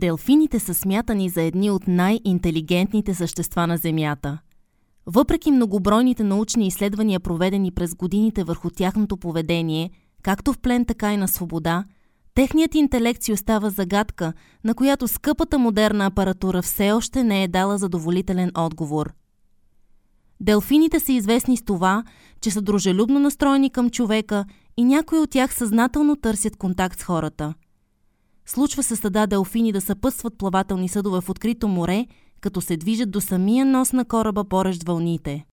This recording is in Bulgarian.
Делфините са смятани за едни от най-интелигентните същества на Земята. Въпреки многобройните научни изследвания, проведени през годините върху тяхното поведение, както в плен, така и на свобода, техният интелект си остава загадка, на която скъпата модерна апаратура все още не е дала задоволителен отговор. Делфините са известни с това, че са дружелюбно настроени към човека и някои от тях съзнателно търсят контакт с хората. Случва се стада делфини да съпътстват плавателни съдове в открито море, като се движат до самия нос на кораба порещ вълните.